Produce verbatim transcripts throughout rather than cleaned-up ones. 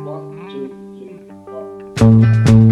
One, two, three, four.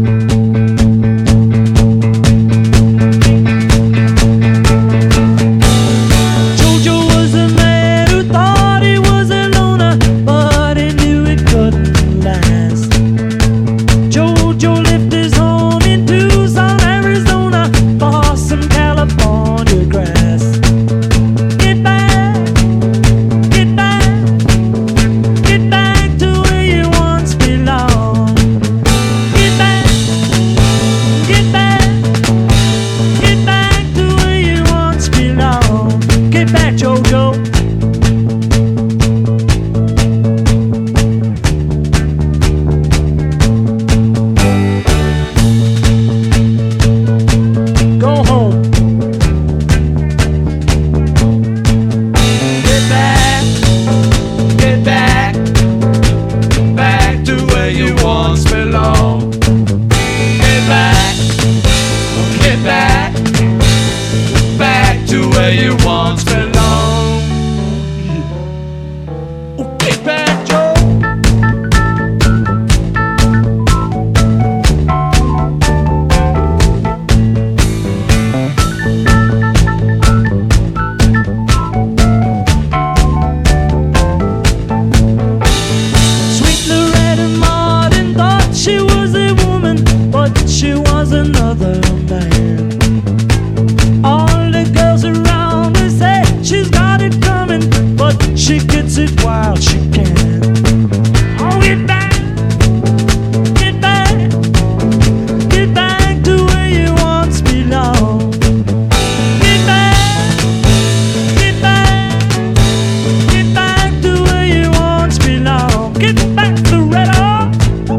She gets it while she can. Oh, get back, get back, get back to where you once belonged. Get back, get back, get back to where you once belonged. Get back to Red Hawk.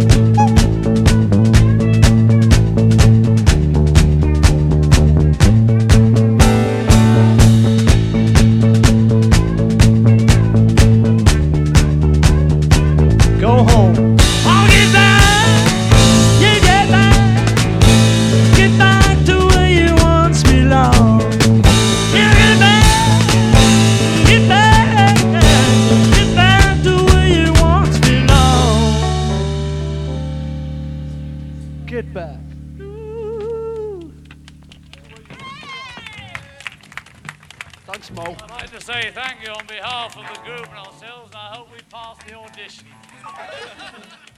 Go home. Oh, get back, yeah, get back, get back to where you once belonged. Yeah, get back, get back, get back to where you once belonged. Get back. Ooh. Thanks, Mo. I'd like to say thank you on behalf of the group and ourselves, and I hope we pass the audition.